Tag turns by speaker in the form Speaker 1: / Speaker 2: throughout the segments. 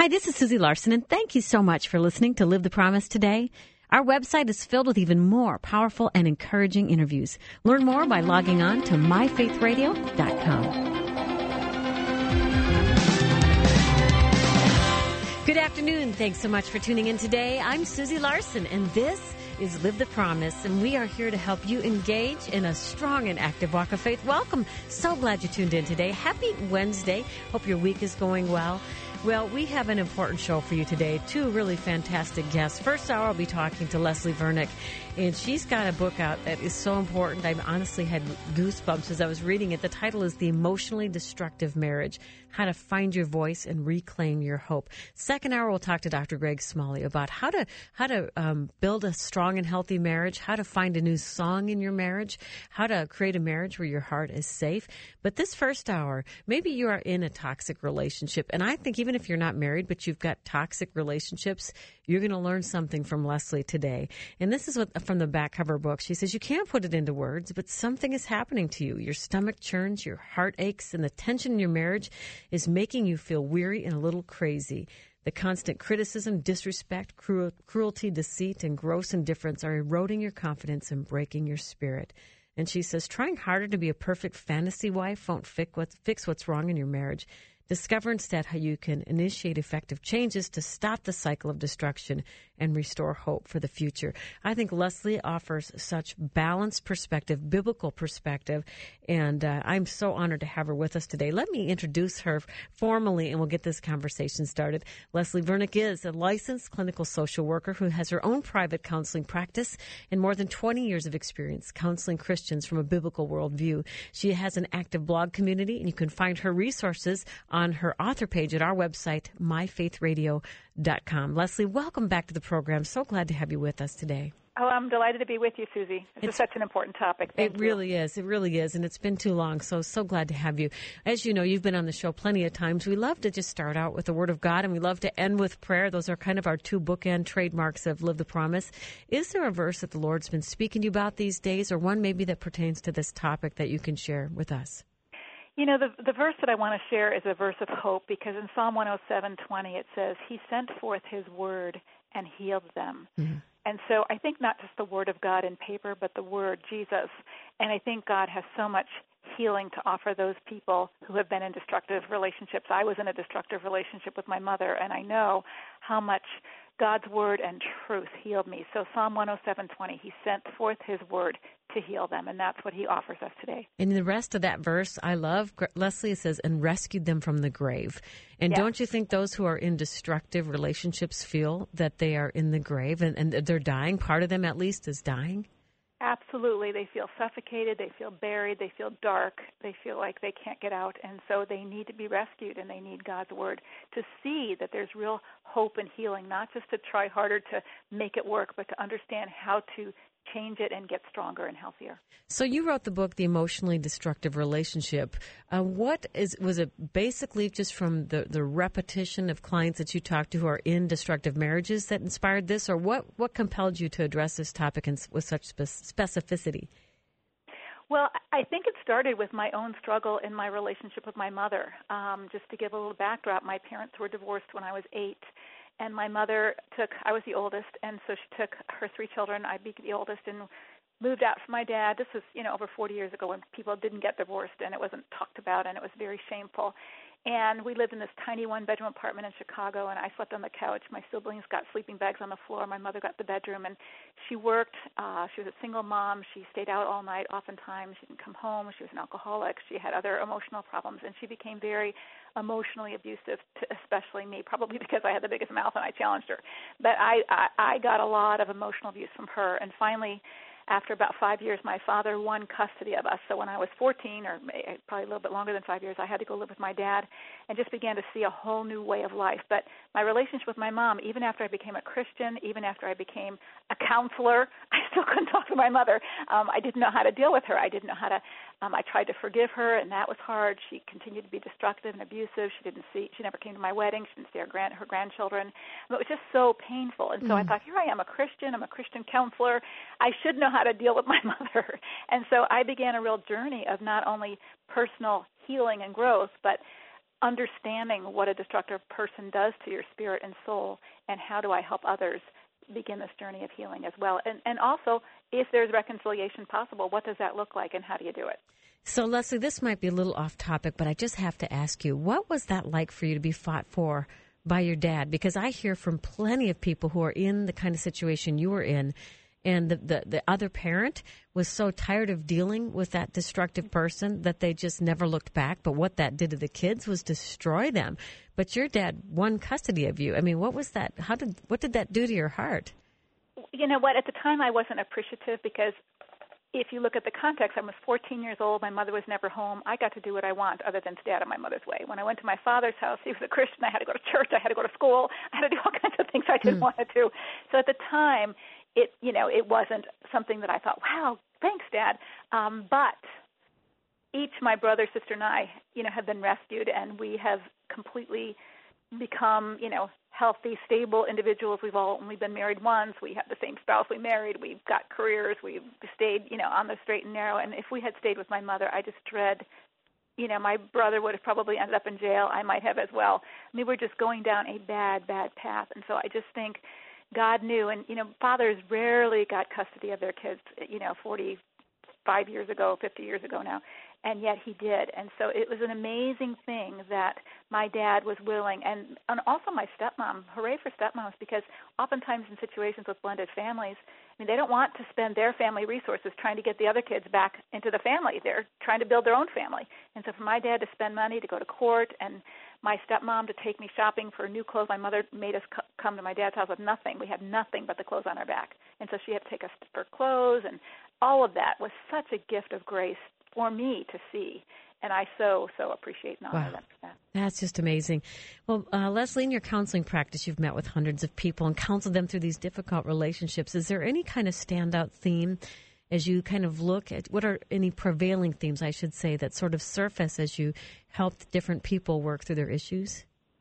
Speaker 1: Hi, this is Susie Larson, and thank you so much for listening to Live the Promise today. Our website is filled with even more powerful and encouraging interviews. Learn more by logging on to myfaithradio.com. Good afternoon. Thanks so much for tuning in today. I'm Susie Larson, and this is Live the Promise, and we are here to help you engage in a strong and active walk of faith. Welcome. So glad you tuned in today. Happy Wednesday. Hope your week is going well. Well, we have an important show for you today. Two really fantastic guests. First hour, I'll be talking to Leslie Vernick, and she's got a book out that is so important. I honestly had goosebumps as I was reading it. The title is The Emotionally Destructive Marriage, How to Find Your Voice and Reclaim Your Hope. Second hour, we'll talk to Dr. Greg Smalley about how to build a strong and healthy marriage, how to find a new song in your marriage, how to create a marriage where your heart is safe. But this first hour, maybe you are in a toxic relationship, and I think even if you're not married, but you've got toxic relationships, you're going to learn something from Leslie today. And this is what from the back cover book. She says, you can't put it into words, but something is happening to you. Your stomach churns, your heart aches, and the tension in your marriage is making you feel weary and a little crazy. The constant criticism, disrespect, cruelty, deceit, and gross indifference are eroding your confidence and breaking your spirit. And she says, trying harder to be a perfect fantasy wife won't fix what's wrong in your marriage. Discover instead how you can initiate effective changes to stop the cycle of destruction and restore hope for the future. I think Leslie offers such balanced perspective, biblical perspective, and I'm so honored to have her with us today. Let me introduce her formally, and we'll get this conversation started. Leslie Vernick is a licensed clinical social worker who has her own private counseling practice and more than 20 years of experience counseling Christians from a biblical worldview. She has an active blog community, and you can find her resources on her author page at our website, myfaithradio.com. Leslie, welcome back to the program. So glad to have you with us today.
Speaker 2: Oh, I'm delighted to be with you, Susie. This is such an important topic. Thank you.
Speaker 1: It really is. It really is. And it's been too long. So glad to have you. As you know, you've been on the show plenty of times. We love to just start out with the Word of God, and we love to end with prayer. Those are kind of our two bookend trademarks of Live the Promise. Is there a verse that the Lord's been speaking to you about these days, or one maybe that pertains to this topic that you can share with us?
Speaker 2: You know, the verse that I want to share is a verse of hope, because in Psalm 107:20 it says, He sent forth His word and healed them. Mm-hmm. And so I think not just the word of God in paper, but the word, Jesus. And I think God has so much healing to offer those people who have been in destructive relationships. I was in a destructive relationship with my mother, and I know how much God's word and truth healed me. So Psalm 107:20, He sent forth His word to heal them, and that's what He offers us today.
Speaker 1: And the rest of that verse, I love. Leslie says, and rescued them from the grave. And yes. Don't you think those who are in destructive relationships feel that they are in the grave and they're dying? Part of them, at least, is dying?
Speaker 2: Absolutely. They feel suffocated, they feel buried, they feel dark, they feel like they can't get out, and so they need to be rescued, and they need God's word to see that there's real hope and healing, not just to try harder to make it work, but to understand how to change it and get stronger and healthier.
Speaker 1: So you wrote the book, The Emotionally Destructive Relationship. Was it basically just from the repetition of clients that you talked to who are in destructive marriages that inspired this, or what compelled you to address this topic with such specificity?
Speaker 2: Well, I think it started with my own struggle in my relationship with my mother. Just to give a little backdrop, my parents were divorced when I was 8. And my mother I was the oldest, and so she took her 3 children. I became the oldest and moved out from my dad. This was, over 40 years ago when people didn't get divorced and it wasn't talked about, and it was very shameful. And we lived in this tiny one-bedroom apartment in Chicago, and I slept on the couch. My siblings got sleeping bags on the floor. My mother got the bedroom, and she worked. She was a single mom. She stayed out all night oftentimes. She didn't come home. She was an alcoholic. She had other emotional problems, and she became very emotionally abusive to especially me, probably because I had the biggest mouth and I challenged her. But I got a lot of emotional abuse from her, and finally, after about 5 years, my father won custody of us. So when I was 14, or probably a little bit longer than 5 years, I had to go live with my dad and just began to see a whole new way of life. But my relationship with my mom, even after I became a Christian, even after I became a counselor, I still couldn't talk to my mother. I didn't know how to deal with her. I didn't know how to I tried to forgive her, and that was hard. She continued to be destructive and abusive. She never came to my wedding. She didn't see her grandchildren. It was just so painful. And so I thought, here I am, a Christian. I'm a Christian counselor. I should know how to deal with my mother. And so I began a real journey of not only personal healing and growth, but understanding what a destructive person does to your spirit and soul, and how do I help others begin this journey of healing as well. And also, if there's reconciliation possible, what does that look like and how do you do it?
Speaker 1: So, Leslie, this might be a little off topic, but I just have to ask you, what was that like for you to be fought for by your dad? Because I hear from plenty of people who are in the kind of situation you were in, and the other parent was so tired of dealing with that destructive person that they just never looked back. But what that did to the kids was destroy them. But your dad won custody of you. I mean, what was that? What did that do to your heart?
Speaker 2: You know what? At the time, I wasn't appreciative because if you look at the context, I was 14 years old. My mother was never home. I got to do what I want other than stay out of my mother's way. When I went to my father's house, he was a Christian. I had to go to church. I had to go to school. I had to do all kinds of things I didn't want to do. So at the time, it wasn't something that I thought, wow, thanks, Dad. But each, my brother, sister, and I, have been rescued, and we have completely become, healthy, stable individuals. We've all only been married once. We have the same spouse we married. We've got careers. We've stayed, on the straight and narrow. And if we had stayed with my mother, I just dread, my brother would have probably ended up in jail. I might have as well. I mean, we're just going down a bad, bad path. And so I just think God knew. And, fathers rarely got custody of their kids, 45 years ago, 50 years ago now. And yet he did. And so it was an amazing thing that my dad was willing. And also my stepmom. Hooray for stepmoms, because oftentimes in situations with blended families, they don't want to spend their family resources trying to get the other kids back into the family. They're trying to build their own family. And so for my dad to spend money to go to court, and my stepmom to take me shopping for new clothes. My mother made us come to my dad's house with nothing. We had nothing but the clothes on our back. And so she had to take us for clothes, and all of that was such a gift of grace for me to see. And I so appreciate and honor them for that.
Speaker 1: That's just amazing. Well, Leslie, in your counseling practice, you've met with hundreds of people and counseled them through these difficult relationships. Is there any kind of standout theme as you kind of look at what are any prevailing themes, I should say, that sort of surface as you help different people work through their issues?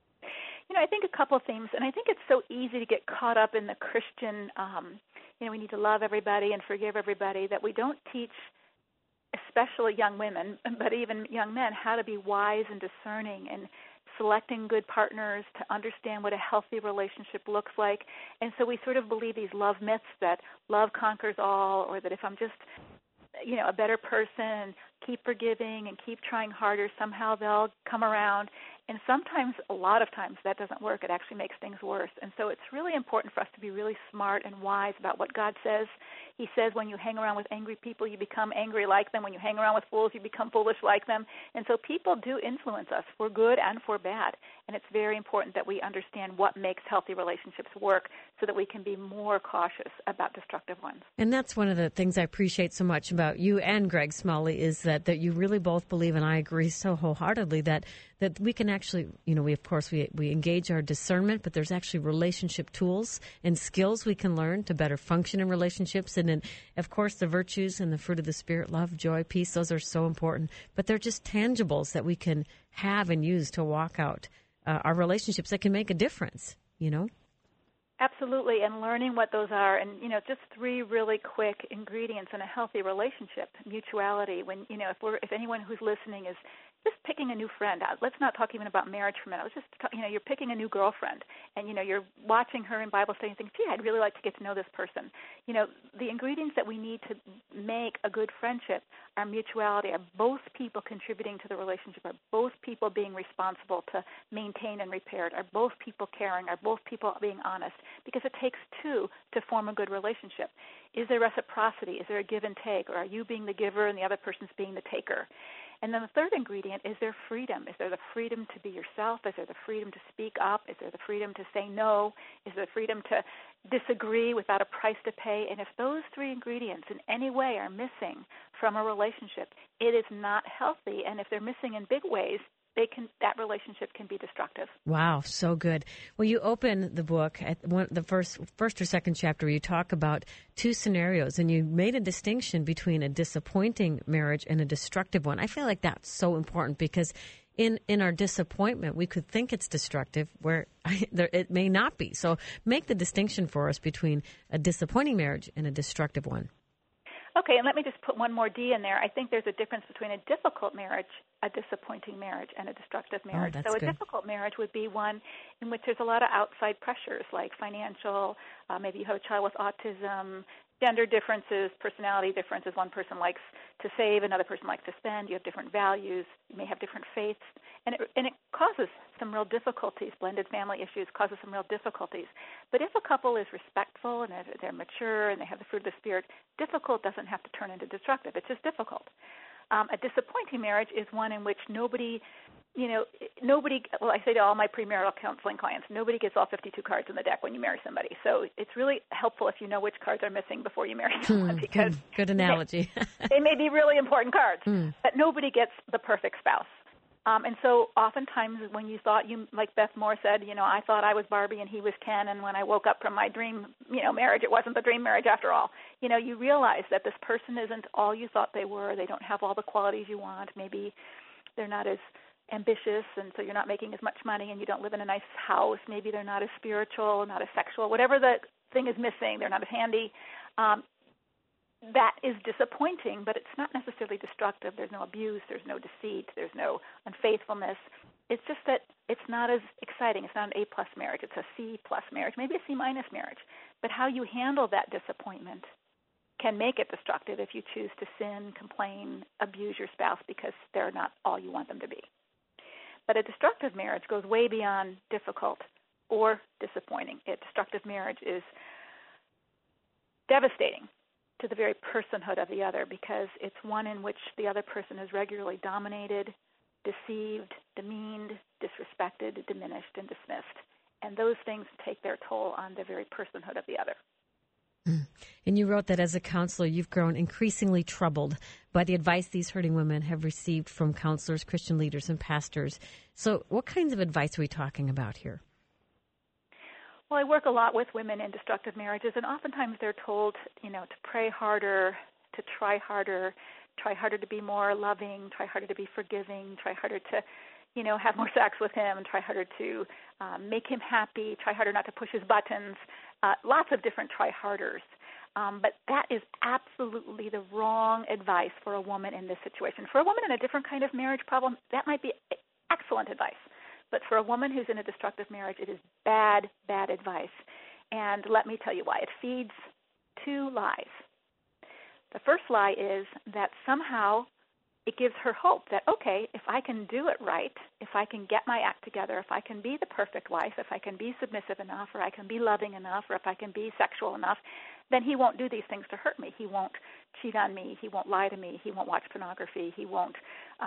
Speaker 2: I think a couple of themes, and I think it's so easy to get caught up in the Christian, we need to love everybody and forgive everybody, that we don't teach especially young women, but even young men, how to be wise and discerning and selecting good partners to understand what a healthy relationship looks like. And so we sort of believe these love myths that love conquers all, or that if I'm just, a better person, keep forgiving and keep trying harder, somehow they'll come around. And sometimes, a lot of times, that doesn't work. It actually makes things worse. And so it's really important for us to be really smart and wise about what God says. He says when you hang around with angry people, you become angry like them. When you hang around with fools, you become foolish like them. And so people do influence us for good and for bad. And it's very important that we understand what makes healthy relationships work so that we can be more cautious about destructive ones. And
Speaker 1: that's one of the things I appreciate so much about you and Greg Smalley is that you really both believe, and I agree so wholeheartedly, that we can actually, we engage our discernment, but there's actually relationship tools and skills we can learn to better function in relationships. And then, of course, the virtues and the fruit of the Spirit, love, joy, peace, those are so important. But they're just tangibles that we can have and use to walk out our relationships that can make a difference,
Speaker 2: Absolutely, and learning what those are, and just 3 really quick ingredients in a healthy relationship: mutuality. When if anyone who's listening is just picking a new friend, let's not talk even about marriage for a minute. Let's just you're picking a new girlfriend, and you're watching her in Bible study and think, gee, I'd really like to get to know this person. The ingredients that we need to make a good friendship are mutuality, are both people contributing to the relationship, are both people being responsible to maintain and repair it, are both people caring, are both people being honest, because it takes 2 to form a good relationship. Is there reciprocity? Is there a give and take? Or are you being the giver and the other person's being the taker? And then the third ingredient is there freedom. Is there the freedom to be yourself? Is there the freedom to speak up? Is there the freedom to say no? Is there the freedom to disagree without a price to pay? And if those 3 ingredients in any way are missing from a relationship, it is not healthy. And if they're missing in big ways, that relationship can be destructive.
Speaker 1: Wow, so good. Well, you open the book at the first or second chapter. You talk about 2 scenarios, and you made a distinction between a disappointing marriage and a destructive one. I feel like that's so important because in our disappointment, we could think it's destructive, where it may not be. So make the distinction for us between a disappointing marriage and a destructive one.
Speaker 2: Okay, and let me just put one more D in there. I think there's a difference between a difficult marriage, a disappointing marriage, and a destructive marriage.
Speaker 1: Oh, that's
Speaker 2: So a
Speaker 1: good.
Speaker 2: difficult marriage would be one in which there's a lot of outside pressures, like financial, maybe you have a child with autism, gender differences, personality differences. One person likes to save, another person likes to spend. You have different values. You may have different faiths. And it causes some real difficulties. Blended family issues causes some real difficulties. But if a couple is respectful and they're mature and they have the fruit of the Spirit, difficult doesn't have to turn into destructive. It's just difficult. A disappointing marriage is one in which nobody, well, I say to all my premarital counseling clients, nobody gets all 52 cards in the deck when you marry somebody. So it's really helpful if you know which cards are missing before you marry someone, because
Speaker 1: good analogy.
Speaker 2: they may be really important cards, but nobody gets the perfect spouse. And so oftentimes when you thought like Beth Moore said, I thought I was Barbie and he was Ken, and when I woke up from my dream, marriage, it wasn't the dream marriage after all. You realize that this person isn't all you thought they were. They don't have all the qualities you want. Maybe they're not as ambitious, and so you're not making as much money, and you don't live in a nice house. Maybe they're not as spiritual, not as sexual. Whatever the thing is missing, they're not as handy. That is disappointing, but it's not necessarily destructive. There's no abuse, there's no deceit, there's no unfaithfulness. It's just that it's not as exciting. It's not an A-plus marriage. It's a C-plus marriage, maybe a C-minus marriage. But how you handle that disappointment can make it destructive if you choose to sin, complain, abuse your spouse because they're not all you want them to be. But a destructive marriage goes way beyond difficult or disappointing. A destructive marriage is devastating to the very personhood of the other, because it's one in which the other person is regularly dominated, deceived, demeaned, disrespected, diminished, and dismissed. And those things take their toll on the very personhood of the other.
Speaker 1: And you wrote that as a counselor, you've grown increasingly troubled by the advice these hurting women have received from counselors, Christian leaders, and pastors. So what kinds of advice are we talking about here?
Speaker 2: Well, I work a lot with women in destructive marriages, and oftentimes they're told, to pray harder, to try harder to be more loving, try harder to be forgiving, try harder to, have more sex with him, and try harder to make him happy, try harder not to push his buttons, lots of different try harders. But that is absolutely the wrong advice for a woman in this situation. For a woman in a different kind of marriage problem, that might be excellent advice. But for a woman who's in a destructive marriage, it is bad, bad advice. And let me tell you why. It feeds two lies. The first lie is that somehow it gives her hope that, okay, if I can do it right, if I can get my act together, if I can be the perfect wife, if I can be submissive enough, or I can be loving enough, or if I can be sexual enough, then he won't do these things to hurt me. He won't cheat on me. He won't lie to me. He won't watch pornography. He won't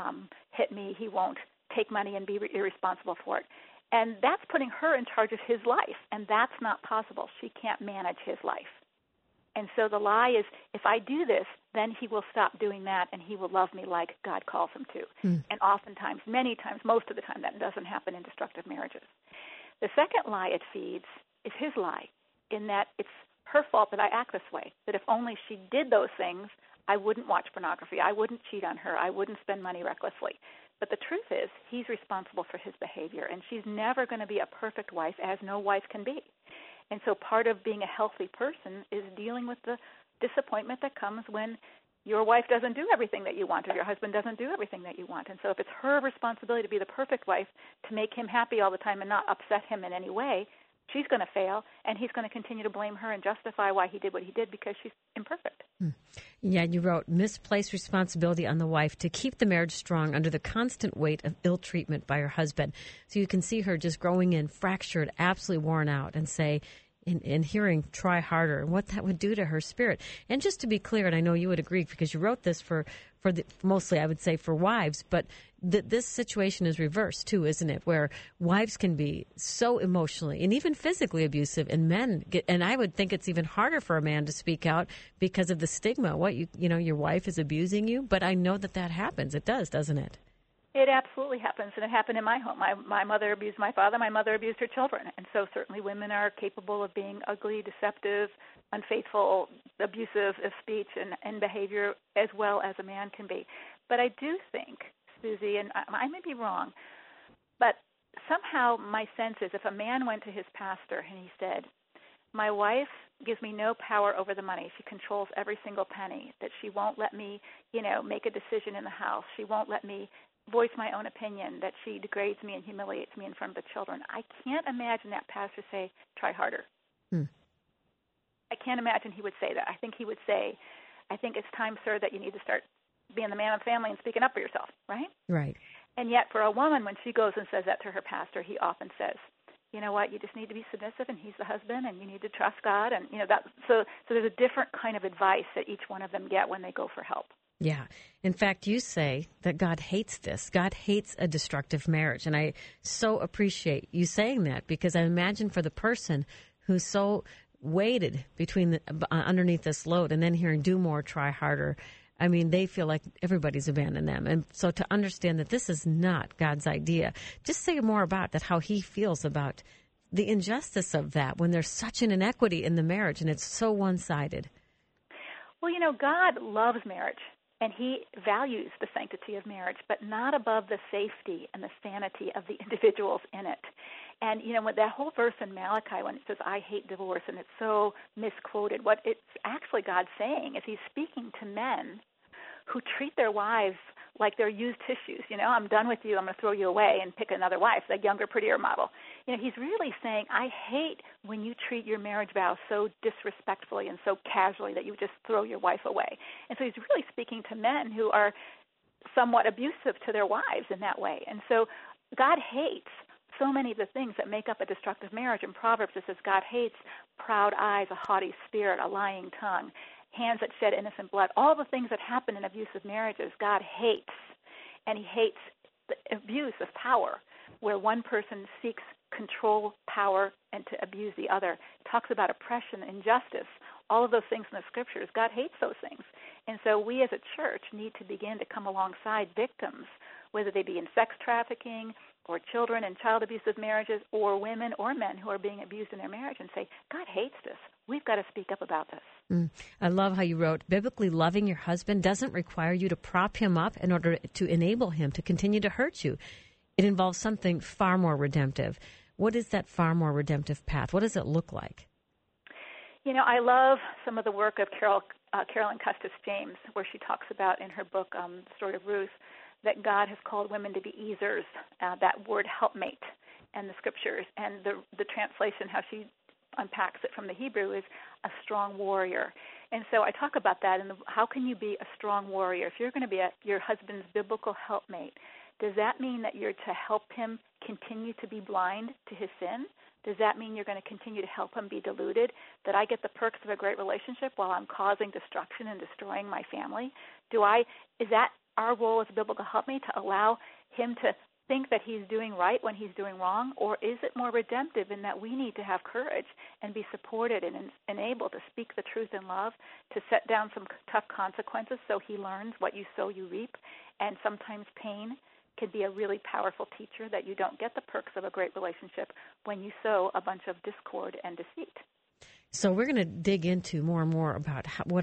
Speaker 2: hit me. He won't take money and be irresponsible for it. And that's putting her in charge of his life, and that's not possible. She can't manage his life. And so the lie is, if I do this, then he will stop doing that, and he will love me like God calls him to. And oftentimes, many times, most of the time, that doesn't happen in destructive marriages. The second lie it feeds is his lie, in that it's her fault that I act this way, that if only she did those things, I wouldn't watch pornography, I wouldn't cheat on her, I wouldn't spend money recklessly. But the truth is, he's responsible for his behavior, and she's never going to be a perfect wife, as no wife can be. And so part of being a healthy person is dealing with the disappointment that comes when your wife doesn't do everything that you want, or your husband doesn't do everything that you want. And so if it's her responsibility to be the perfect wife, to make him happy all the time and not upset him in any way, she's going to fail, and he's going to continue to blame her and justify why he did what he did because she's imperfect.
Speaker 1: Yeah, you wrote, misplaced responsibility on the wife to keep the marriage strong under the constant weight of ill treatment by her husband. So you can see her just growing in, fractured, absolutely worn out, and say, in hearing try harder, and what that would do to her spirit. And just to be clear, and I know you would agree because you wrote this for mostly, I would say, for wives, but this situation is reversed too, isn't it? Where wives can be so emotionally and even physically abusive, and men get, and I would think it's even harder for a man to speak out because of the stigma. Your wife is abusing you, but I know that happens. It does, doesn't it?
Speaker 2: It absolutely happens, and it happened in my home. My mother abused my father. My mother abused her children. And so certainly women are capable of being ugly, deceptive, unfaithful, abusive of speech and behavior, as well as a man can be. But I do think, Susie, and I may be wrong, but somehow my sense is if a man went to his pastor and he said, my wife gives me no power over the money. She controls every single penny, that she won't let me, make a decision in the house. She won't let me voice my own opinion, that she degrades me and humiliates me in front of the children. I can't imagine that pastor say, try harder. I can't imagine he would say that. I think he would say, I think it's time, sir, that you need to start being the man of the family and speaking up for yourself, right?
Speaker 1: Right.
Speaker 2: And yet for a woman, when she goes and says that to her pastor, he often says, you know what, you just need to be submissive, and he's the husband, and you need to trust God. And, that. So there's a different kind of advice that each one of them get when they go for help.
Speaker 1: Yeah. In fact, you say that God hates this. God hates a destructive marriage. And I so appreciate you saying that, because I imagine for the person who's so weighted between underneath this load and then hearing do more, try harder, I mean, they feel like everybody's abandoned them. And so to understand that this is not God's idea, just say more about that, how he feels about the injustice of that when there's such an inequity in the marriage and it's so one-sided.
Speaker 2: Well, God loves marriage, and he values the sanctity of marriage, but not above the safety and the sanity of the individuals in it. And, with that whole verse in Malachi when it says, I hate divorce, and it's so misquoted, what it's actually God saying is he's speaking to men who treat their wives like they're used tissues. I'm done with you, I'm going to throw you away and pick another wife, the younger, prettier model. He's really saying, I hate when you treat your marriage vows so disrespectfully and so casually that you just throw your wife away. And so he's really speaking to men who are somewhat abusive to their wives in that way. And so God hates so many of the things that make up a destructive marriage. In Proverbs, it says God hates proud eyes, a haughty spirit, a lying tongue, hands that shed innocent blood. All the things that happen in abusive marriages, God hates. And he hates the abuse of power, where one person seeks control, power, and to abuse the other. It talks about oppression, injustice, all of those things in the Scriptures. God hates those things. And so we as a church need to begin to come alongside victims, whether they be in sex trafficking or children in child abusive marriages, or women or men who are being abused in their marriage, and say, God hates this. We've got to speak up about this.
Speaker 1: I love how you wrote, biblically loving your husband doesn't require you to prop him up in order to enable him to continue to hurt you. It involves something far more redemptive. What is that far more redemptive path? What does it look like?
Speaker 2: I love some of the work of Carolyn Custis James, where she talks about in her book, The Story of Ruth, that God has called women to be easers, that word helpmate in the Scriptures. And the translation, how she unpacks it from the Hebrew, is a strong warrior. And so I talk about that, and how can you be a strong warrior? If you're going to be your husband's biblical helpmate, does that mean that you're to help him continue to be blind to his sin? Does that mean you're going to continue to help him be deluded, that I get the perks of a great relationship while I'm causing destruction and destroying my family? Is that our role as a biblical helpmate, to allow him to think that he's doing right when he's doing wrong? Or is it more redemptive in that we need to have courage and be supported and able to speak the truth in love, to set down some tough consequences so he learns what you sow, you reap? And sometimes pain can be a really powerful teacher, that you don't get the perks of a great relationship when you sow a bunch of discord and deceit.
Speaker 1: So we're going to dig into more and more about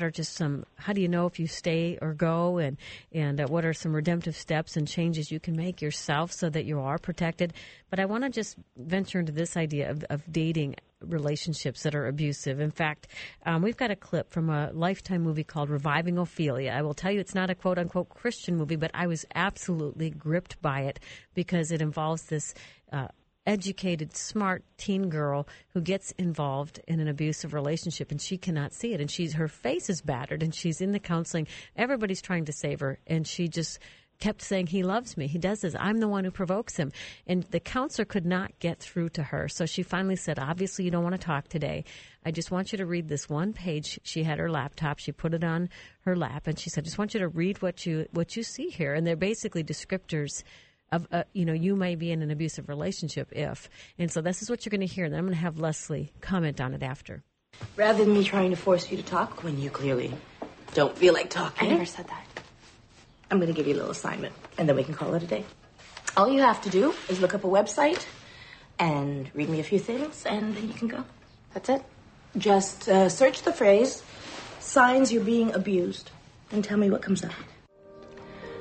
Speaker 1: how do you know if you stay or go, and what are some redemptive steps and changes you can make yourself so that you are protected. But I want to just venture into this idea of dating relationships that are abusive. In fact, we've got a clip from a Lifetime movie called Reviving Ophelia. I will tell you it's not a quote-unquote Christian movie, but I was absolutely gripped by it because it involves this educated, smart teen girl who gets involved in an abusive relationship, and she cannot see it. And her face is battered, and she's in the counseling. Everybody's trying to save her, and she just kept saying, he loves me. He does this. I'm the one who provokes him. And the counselor could not get through to her. So she finally said, obviously you don't want to talk today. I just want you to read this one page. She had her laptop. She put it on her lap, and she said, I just want you to read what you see here. And they're basically descriptors of, you may be in an abusive relationship if. And so this is what you're going to hear. And then I'm going to have Leslie comment on it after.
Speaker 3: Rather than me trying to force you to talk when you clearly don't feel like talking.
Speaker 4: I never said that.
Speaker 3: I'm going to give you a little assignment, and then we can call it a day. All you have to do is look up a website and read me a few things, and then you can go.
Speaker 4: That's it?
Speaker 3: Just search the phrase, signs you're being abused, and tell me what comes up.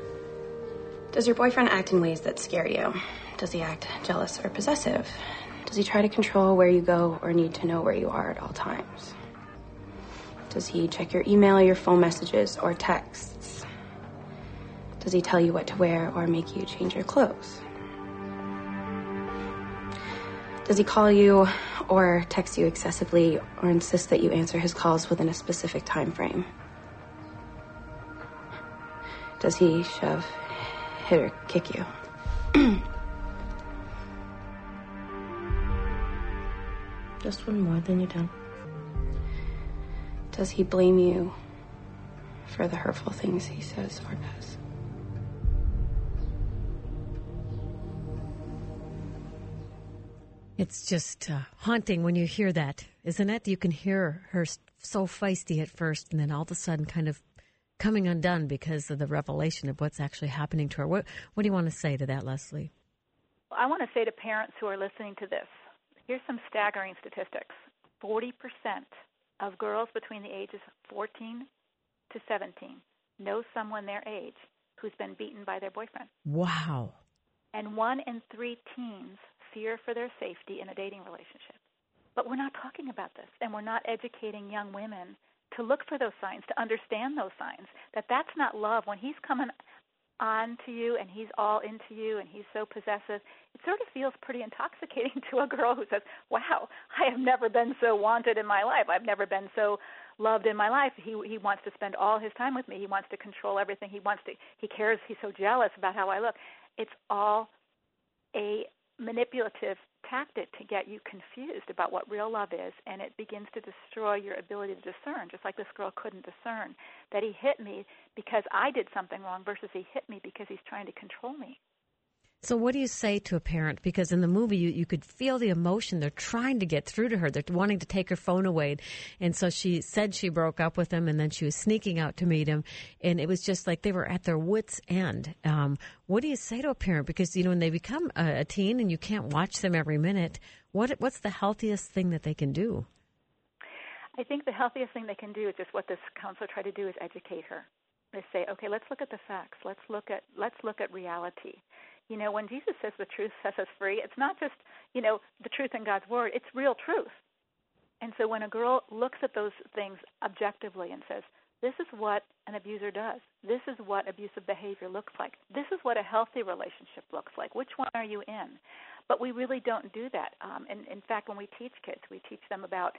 Speaker 4: Does your boyfriend act in ways that scare you? Does he act jealous or possessive? Does he try to control where you go or need to know where you are at all times? Does he check your email, your phone messages, or texts? Does he tell you what to wear or make you change your clothes? Does he call you or text you excessively or insist that you answer his calls within a specific time frame? Does he shove, hit, or kick you?
Speaker 3: Just one more, then you're done.
Speaker 4: Does he blame you for the hurtful things he says or does?
Speaker 1: It's just haunting when you hear that, isn't it? You can hear her so feisty at first and then all of a sudden kind of coming undone because of the revelation of what's actually happening to her. What do you want to say to that, Leslie?
Speaker 2: Well, I want to say to parents who are listening to this, here's some staggering statistics. 40% of girls between the ages of 14 to 17 know someone their age who's been beaten by their boyfriend.
Speaker 1: Wow.
Speaker 2: And 1 in 3 teens fear for their safety in a dating relationship. But we're not talking about this, and we're not educating young women to look for those signs, to understand those signs, that that's not love. When he's coming on to you and he's all into you and he's so possessive, it sort of feels pretty intoxicating to a girl who says, wow, I have never been so wanted in my life. I've never been so loved in my life. He wants to spend all his time with me. He wants to control everything. He cares. He's so jealous about how I look. It's all a manipulative tactic to get you confused about what real love is, and it begins to destroy your ability to discern, just like this girl couldn't discern that he hit me because I did something wrong versus he hit me because he's trying to control me.
Speaker 1: So what do you say to a parent? Because in the movie, you could feel the emotion. They're trying to get through to her. They're wanting to take her phone away. And so she said she broke up with him, and then she was sneaking out to meet him. And it was just like they were at their wits' end. What do you say to a parent? Because, when they become a teen and you can't watch them every minute, what's the healthiest thing that they can do?
Speaker 2: I think the healthiest thing they can do is just what this counselor tried to do, is educate her. They say, okay, let's look at the facts. Let's look at reality. When Jesus says the truth sets us free, it's not just, the truth in God's Word. It's real truth. And so when a girl looks at those things objectively and says, this is what an abuser does, this is what abusive behavior looks like, this is what a healthy relationship looks like, which one are you in? But we really don't do that. And in fact, when we teach kids, we teach them about,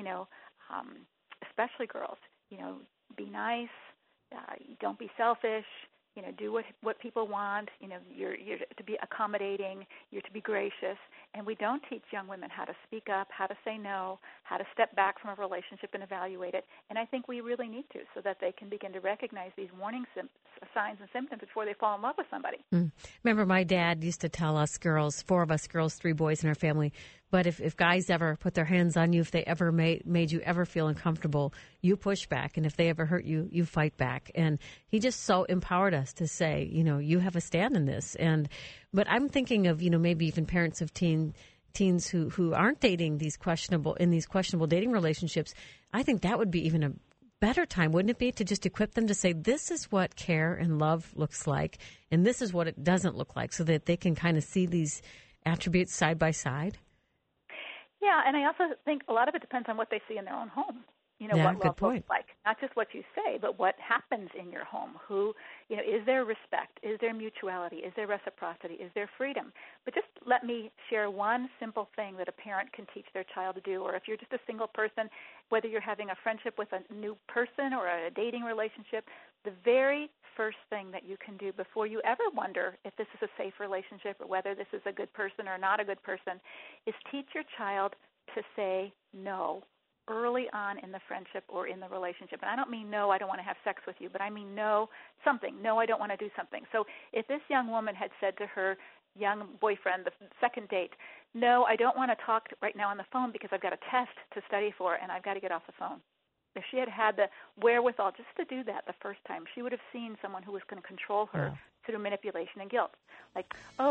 Speaker 2: especially girls, be nice, don't be selfish, do what people want. You're to be accommodating. You're to be gracious. And we don't teach young women how to speak up, how to say no, how to step back from a relationship and evaluate it. And I think we really need to, so that they can begin to recognize these warning signs and symptoms before they fall in love with somebody.
Speaker 1: Remember, my dad used to tell us girls, 4 of us girls, 3 boys in our family, but if guys ever put their hands on you, if they ever made you ever feel uncomfortable, you push back. And if they ever hurt you, you fight back. And he just so empowered us to say, you have a stand in this. But I'm thinking of, maybe even parents of teens who aren't dating these questionable dating relationships. I think that would be even a better time, wouldn't it be, to just equip them to say, this is what care and love looks like, and this is what it doesn't look like, so that they can kind of see these attributes side by side?
Speaker 2: Yeah, and I also think a lot of it depends on what they see in their own home. What love looks like. Not just what you say, but what happens in your home. Is there respect? Is there mutuality? Is there reciprocity? Is there freedom? But just let me share one simple thing that a parent can teach their child to do, or if you're just a single person, whether you're having a friendship with a new person or a dating relationship, the very first thing that you can do before you ever wonder if this is a safe relationship or whether this is a good person or not a good person is teach your child to say no early on in the friendship or in the relationship. And I don't mean no, I don't want to have sex with you, but I mean no, something. No, I don't want to do something. So if this young woman had said to her young boyfriend, the second date, no, I don't want to talk right now on the phone because I've got a test to study for and I've got to get off the phone. If she had had the wherewithal just to do that the first time, she would have seen someone who was going to control her through manipulation and guilt. Like,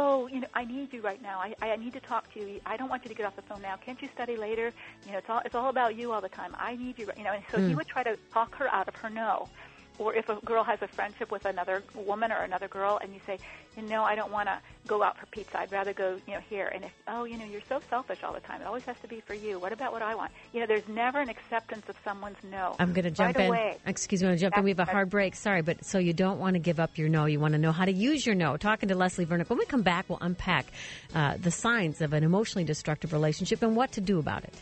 Speaker 2: I need you right now. I need to talk to you. I don't want you to get off the phone now. Can't you study later? It's all about you all the time. I need you. And so he would try to talk her out of her no. or if a girl has a friendship with another woman or another girl, and you say, I don't want to go out for pizza. I'd rather go, here. And if, you're so selfish all the time. It always has to be for you. What about what I want? There's never an acceptance of someone's no.
Speaker 1: I'm going to jump in.
Speaker 2: Away.
Speaker 1: Excuse me, I'm going to jump in. We have a hard break. Sorry, but so you don't want to give up your no. You want to know how to use your no. Talking to Leslie Vernick. When we come back, we'll unpack the signs of an emotionally destructive relationship and what to do about it.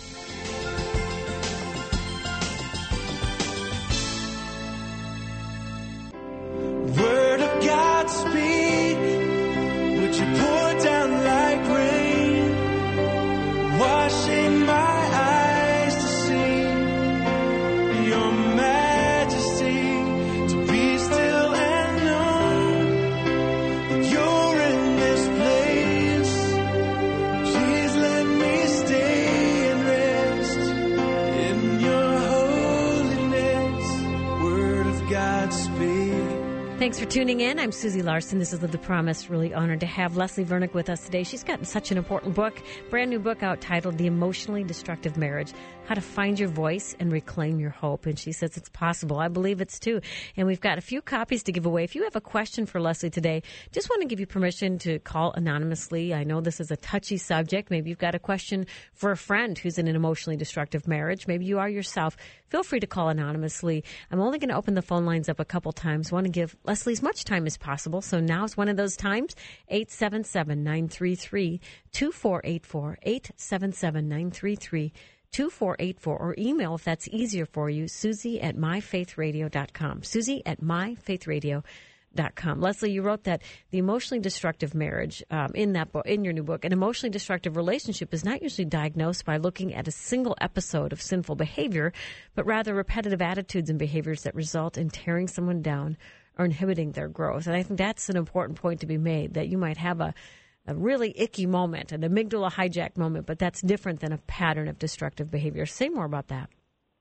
Speaker 5: Word of God speak, would you pour down like rain, washing my eyes to see your majesty, to be still and know that you're in this place. Please let me stay and rest in your holiness. Word of God speak.
Speaker 1: Thanks for tuning in. I'm Susie Larson. This is Live the Promise. Really honored to have Leslie Vernick with us today. She's got such an important book, brand new book out titled The Emotionally Destructive Marriage, How to Find Your Voice and Reclaim Your Hope. And she says it's possible. I believe it's too. And we've got a few copies to give away. If you have a question for Leslie today, just want to give you permission to call anonymously. I know this is a touchy subject. Maybe you've got a question for a friend who's in an emotionally destructive marriage. Maybe you are yourself. Feel free to call anonymously. I'm only going to open the phone lines up a couple times. I want to give Leslie as much time as possible. So now's one of those times. 877-933-2484. 877-933-2484. Or email, if that's easier for you, Susie@myfaithradio.com. Susie@myfaithradio.com. Leslie, you wrote that the emotionally destructive marriage in that book, in your new book, an emotionally destructive relationship is not usually diagnosed by looking at a single episode of sinful behavior, but rather repetitive attitudes and behaviors that result in tearing someone down or inhibiting their growth. And I think that's an important point to be made, that you might have a really icky moment, an amygdala hijack moment, but that's different than a pattern of destructive behavior. Say more about that.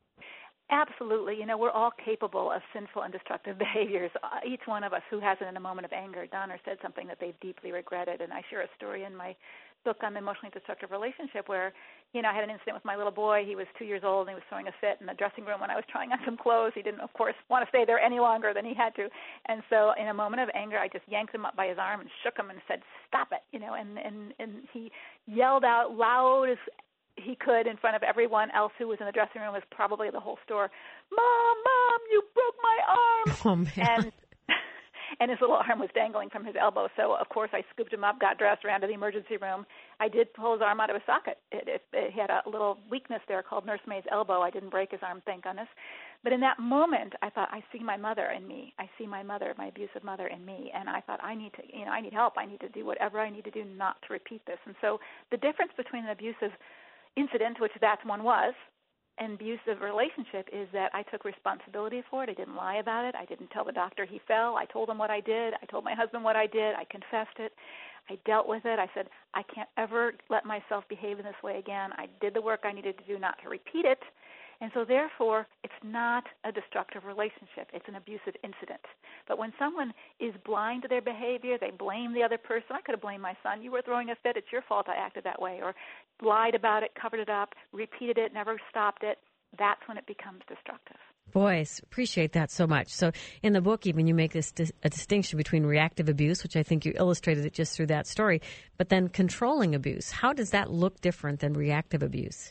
Speaker 2: Absolutely. We're all capable of sinful and destructive behaviors. Each one of us who hasn't in a moment of anger done or said something that they've deeply regretted. And I share a story in my book on the emotionally destructive relationship where, I had an incident with my little boy. He was 2 years old and he was throwing a fit in the dressing room when I was trying on some clothes. He didn't, of course, want to stay there any longer than he had to. And so in a moment of anger, I just yanked him up by his arm and shook him and said, "Stop it," and he yelled out loud as he could in front of everyone else who was in the dressing room, was probably the whole store. Mom, you broke my arm.
Speaker 1: Oh, man.
Speaker 2: And his little arm was dangling from his elbow. So, of course, I scooped him up, got dressed, ran to the emergency room. I did pull his arm out of his socket. He had a little weakness there called nursemaid's elbow. I didn't break his arm, thank goodness. But in that moment, I thought, I see my mother in me. I see my mother, my abusive mother in me. And I thought, I need help. I need to do whatever I need to do not to repeat this. And so the difference between an abusive incident, which that one was, an abusive relationship is that I took responsibility for it. I didn't lie about it. I didn't tell the doctor he fell. I told him what I did. I told my husband what I did. I confessed it. I dealt with it. I said, I can't ever let myself behave in this way again. I did the work I needed to do not to repeat it. And so therefore, it's not a destructive relationship. It's an abusive incident. But when someone is blind to their behavior, they blame the other person. I could have blamed my son. You were throwing a fit. It's your fault I acted that way. Or lied about it, covered it up, repeated it, never stopped it. That's when it becomes destructive.
Speaker 1: Boys, appreciate that so much. So in the book, even you make this a distinction between reactive abuse, which I think you illustrated it just through that story, but then controlling abuse. How does that look different than reactive abuse?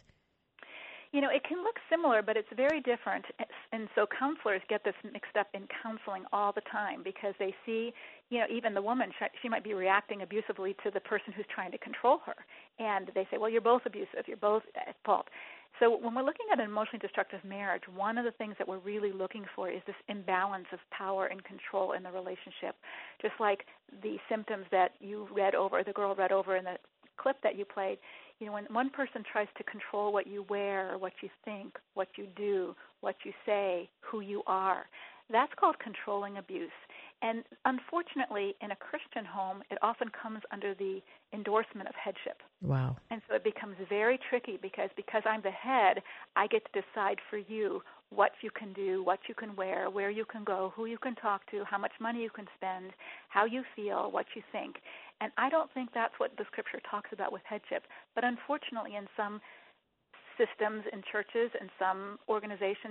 Speaker 2: It can look similar, but it's very different. And so counselors get this mixed up in counseling all the time because they see, even the woman, she might be reacting abusively to the person who's trying to control her. And they say, well, you're both abusive. You're both at fault. So when we're looking at an emotionally destructive marriage, one of the things that we're really looking for is this imbalance of power and control in the relationship. Just like the symptoms that you read over, the girl read over in the clip that you played, when one person tries to control what you wear, or what you think, what you do, what you say, who you are, that's called controlling abuse. And unfortunately, in a Christian home, it often comes under the endorsement of headship.
Speaker 1: Wow.
Speaker 2: And so it becomes very tricky because I'm the head, I get to decide for you what you can do, what you can wear, where you can go, who you can talk to, how much money you can spend, how you feel, what you think. And I don't think that's what the Scripture talks about with headship. But unfortunately, in some systems, in churches, in some organizations,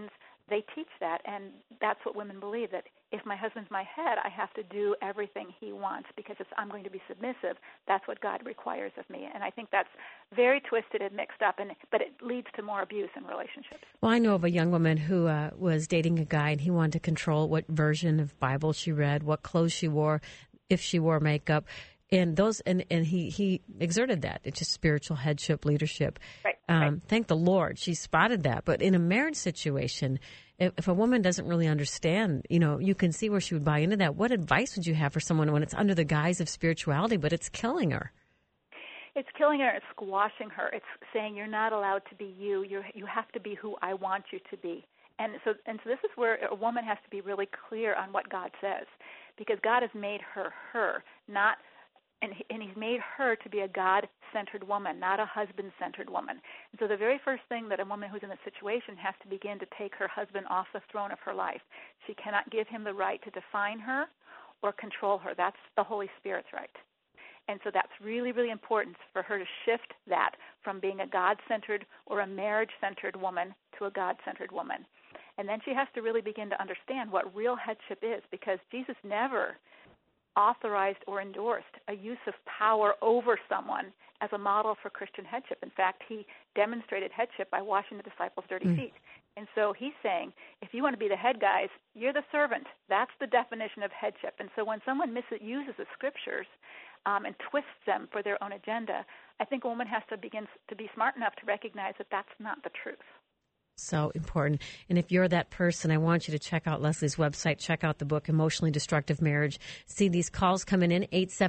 Speaker 2: they teach that, and that's what women believe, that if my husband's my head, I have to do everything he wants because if I'm going to be submissive, that's what God requires of me. And I think that's very twisted and mixed up, but it leads to more abuse in relationships.
Speaker 1: Well, I know of a young woman who was dating a guy, and he wanted to control what version of Bible she read, what clothes she wore, if she wore makeup. And he exerted that. It's just spiritual headship, leadership.
Speaker 2: Right.
Speaker 1: Thank the Lord she spotted that. But in a marriage situation, if a woman doesn't really understand, you can see where she would buy into that. What advice would you have for someone when it's under the guise of spirituality, but it's killing her?
Speaker 2: It's killing her. It's squashing her. It's saying you're not allowed to be you. You have to be who I want you to be. And so this is where a woman has to be really clear on what God says, because God has made her, not. And he's made her to be a God-centered woman, not a husband-centered woman. And so the very first thing that a woman who's in this situation has to begin to take her husband off the throne of her life. She cannot give him the right to define her or control her. That's the Holy Spirit's right. And so that's really, really important for her to shift that from being a God-centered or a marriage-centered woman to a God-centered woman. And then she has to really begin to understand what real headship is, because Jesus never authorized or endorsed a use of power over someone as a model for Christian headship. In fact, he demonstrated headship by washing the disciples' dirty feet. And so he's saying, if you want to be the head, guys, you're the servant. That's the definition of headship. And so when someone misuses the scriptures and twists them for their own agenda, I think a woman has to begin to be smart enough to recognize that that's not the truth.
Speaker 1: So important. And if you're that person, I want you to check out Leslie's website, check out the book, Emotionally Destructive Marriage. See these calls coming in,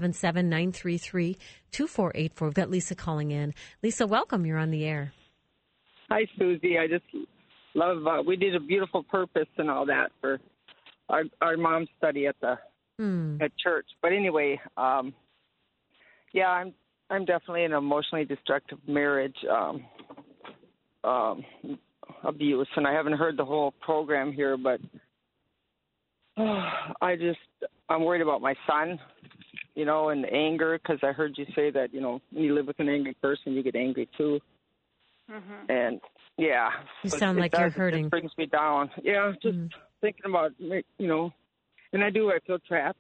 Speaker 1: 877-933-2484. We've got Lisa calling in. Lisa, welcome. You're on the air.
Speaker 6: Hi, Susie. I just love, we did a beautiful purpose and all that for our mom's study at church. But anyway, I'm definitely in an emotionally destructive marriage. Abuse, and I haven't heard the whole program here, but I'm worried about my son, and anger, because I heard you say that, when you live with an angry person, you get angry too. Mm-hmm. And yeah,
Speaker 1: you sound like you're hurting.
Speaker 6: It brings me down. Yeah, just thinking about, and I feel trapped.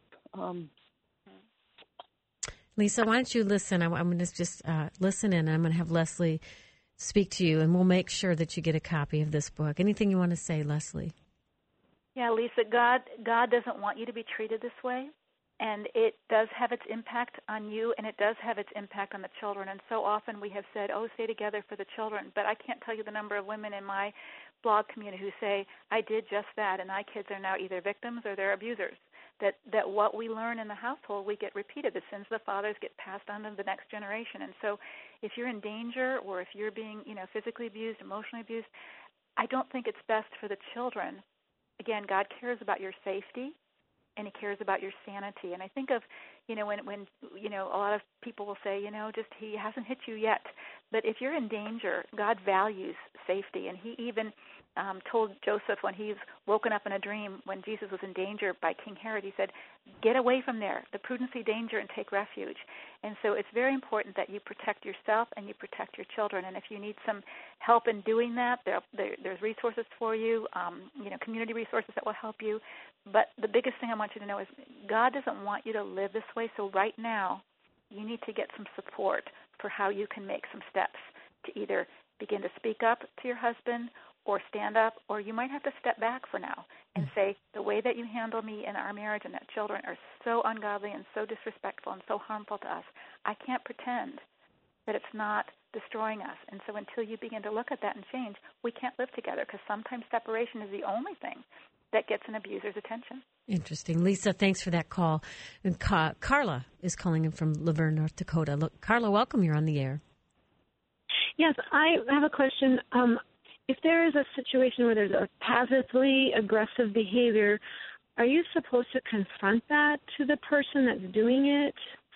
Speaker 1: Lisa, why don't you listen? I'm going to just listen in. I'm going to have Leslie speak to you, and we'll make sure that you get a copy of this book. Anything you want to say, Leslie?
Speaker 2: Yeah, Lisa, God doesn't want you to be treated this way, and it does have its impact on you, and it does have its impact on the children. And so often we have said, stay together for the children, but I can't tell you the number of women in my blog community who say, I did just that, and my kids are now either victims or they're abusers. That what we learn in the household, we get repeated. The sins of the fathers get passed on to the next generation. And so if you're in danger, or if you're being, physically abused, emotionally abused, I don't think it's best for the children. Again, God cares about your safety, and he cares about your sanity. And I think of, when a lot of people will say, just he hasn't hit you yet. But if you're in danger, God values safety. And he even told Joseph, when he's woken up in a dream, when Jesus was in danger by King Herod, he said, get away from there, the prudency danger, and take refuge. And so it's very important that you protect yourself and you protect your children. And if you need some help in doing that, there's resources for you, community resources that will help you. But the biggest thing I want you to know is God doesn't want you to live this way. So right now, you need to get some support for how you can make some steps to either begin to speak up to your husband or stand up, or you might have to step back for now and say, the way that you handle me in our marriage and that children are so ungodly and so disrespectful and so harmful to us, I can't pretend that it's not destroying us. And so until you begin to look at that and change, we can't live together, because sometimes separation is the only thing that gets an abuser's attention.
Speaker 1: Interesting. Lisa, thanks for that call. And Carla is calling in from Laverne, North Dakota. Look, Carla, welcome. You're on the air.
Speaker 7: Yes, I have a question. If there is a situation where there's a passively aggressive behavior, are you supposed to confront that to the person that's doing it?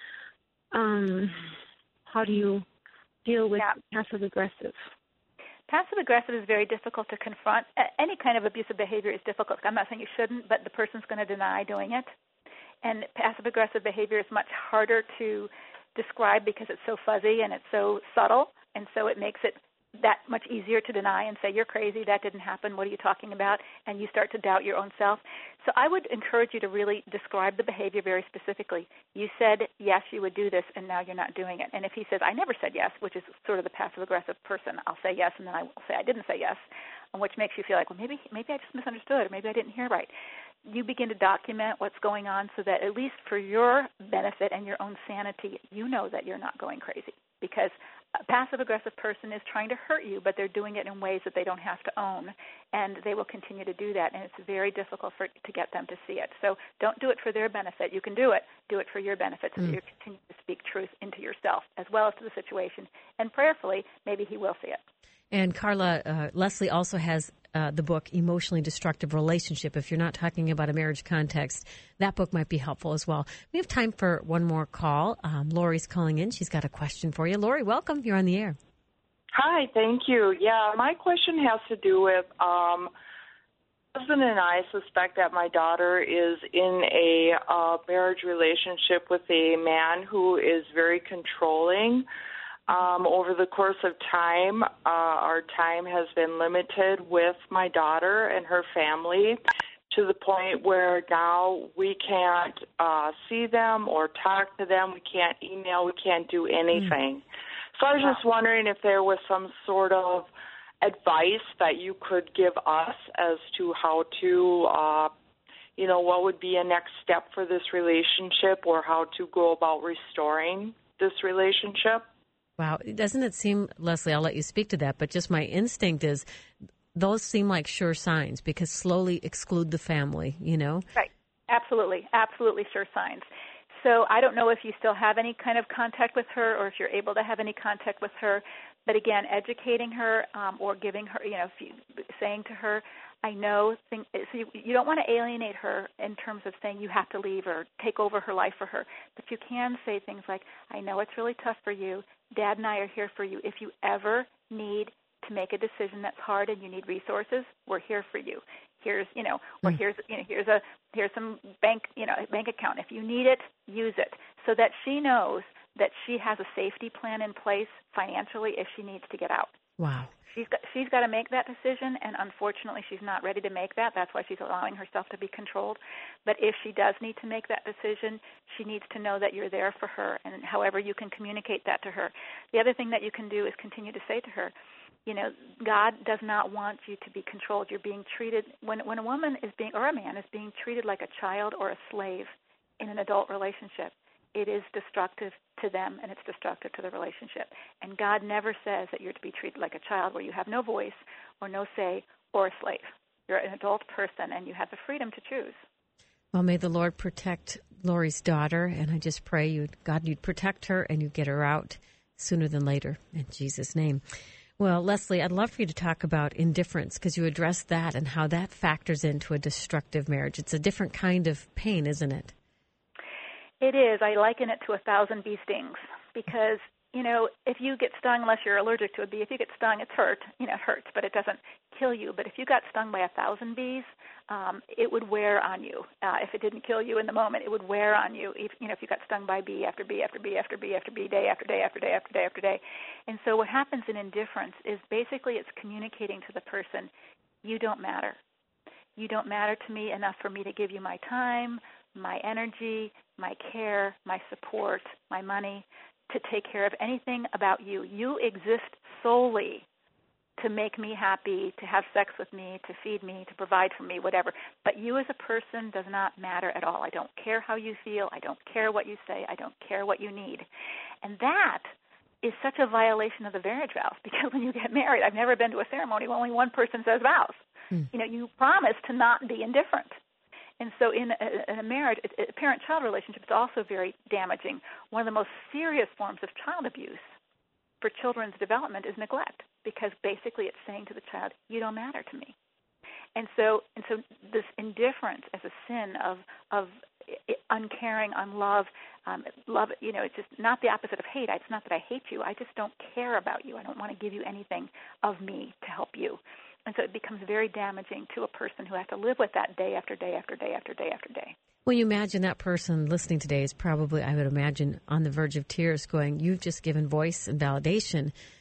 Speaker 7: How do you deal with passive aggressive?
Speaker 2: Passive aggressive is very difficult to confront. Any kind of abusive behavior is difficult. I'm not saying you shouldn't, but the person's going to deny doing it. And passive aggressive behavior is much harder to describe because it's so fuzzy and it's so subtle, and so it makes it that much easier to deny and say, you're crazy, that didn't happen, what are you talking about? And you start to doubt your own self. So I would encourage you to really describe the behavior very specifically. You said, yes, you would do this, and now you're not doing it. And if he says, I never said yes, which is sort of the passive-aggressive person, I'll say yes, and then I will say I didn't say yes, which makes you feel like, well, maybe I just misunderstood, or maybe I didn't hear right. You begin to document what's going on so that at least for your benefit and your own sanity, you know that you're not going crazy. Because a passive-aggressive person is trying to hurt you, but they're doing it in ways that they don't have to own, and they will continue to do that, and it's very difficult to get them to see it. So don't do it for their benefit. You can do it for your benefit so that you continue to speak truth into yourself as well as to the situation, and prayerfully, maybe he will see it.
Speaker 1: And Carla, Leslie also has the book Emotionally Destructive Relationship. If you're not talking about a marriage context, that book might be helpful as well. We have time for one more call. Lori's calling in. She's got a question for you. Lori, welcome. You're on the air.
Speaker 8: Hi, thank you. Yeah, my question has to do with husband and I suspect that my daughter is in a marriage relationship with a man who is very controlling. Over the course of time, our time has been limited with my daughter and her family to the point where now we can't see them or talk to them. We can't email. We can't do anything. So I was just wondering if there was some sort of advice that you could give us as to how to, what would be a next step for this relationship or how to go about restoring this relationship.
Speaker 1: Wow. Doesn't it seem, Leslie, I'll let you speak to that, but just my instinct is those seem like sure signs because slowly exclude the family, Right.
Speaker 2: Absolutely. Absolutely sure signs. So I don't know if you still have any kind of contact with her or if you're able to have any contact with her. But again, educating her or giving her, saying to her, I know, so you don't want to alienate her in terms of saying you have to leave or take over her life for her. But you can say things like, I know it's really tough for you. Dad and I are here for you. If you ever need to make a decision that's hard and you need resources, we're here for you. Here's some bank account. If you need it, use it, so that she knows that she has a safety plan in place financially if she needs to get out.
Speaker 1: Wow.
Speaker 2: She's got to make that decision, and unfortunately she's not ready to make that. That's why she's allowing herself to be controlled. But if she does need to make that decision, she needs to know that you're there for her, and however you can communicate that to her. The other thing that you can do is continue to say to her, God does not want you to be controlled. You're being treated, when a woman is being, or a man is being treated like a child or a slave in an adult relationship, it is destructive to them and it's destructive to the relationship. And God never says that you're to be treated like a child where you have no voice or no say or a slave. You're an adult person and you have the freedom to choose.
Speaker 1: Well, may the Lord protect Lori's daughter, and I just pray you'd protect her and you'd get her out sooner than later in Jesus' name. Well, Leslie, I'd love for you to talk about indifference because you addressed that and how that factors into a destructive marriage. It's a different kind of pain, isn't it?
Speaker 2: It is. I liken it to 1,000 bee stings because, if you get stung, unless you're allergic to a bee, if you get stung, it hurts, but it doesn't kill you. But if you got stung by 1,000 bees, it would wear on you. If it didn't kill you in the moment, it would wear on you. If you got stung by bee after bee after bee after bee after bee, day after day after day after day after day. And so what happens in indifference is basically it's communicating to the person, you don't matter. You don't matter to me enough for me to give you my time, my energy, my care, my support, my money, to take care of anything about you. You exist solely to make me happy, to have sex with me, to feed me, to provide for me, whatever. But you as a person does not matter at all. I don't care how you feel. I don't care what you say. I don't care what you need. And that is such a violation of the marriage vows because when you get married, I've never been to a ceremony where only one person says vows. You promise to not be indifferent. And so in a marriage, a parent-child relationship is also very damaging. One of the most serious forms of child abuse for children's development is neglect because basically it's saying to the child, you don't matter to me. And so this indifference as a sin of uncaring, unlove, love, it's just not the opposite of hate. It's not that I hate you. I just don't care about you. I don't want to give you anything of me to help you. And so it becomes very damaging to a person who has to live with that day after day after day after day after day.
Speaker 1: Well, you imagine that person listening today is probably, I would imagine, on the verge of tears going, you've just given voice and validation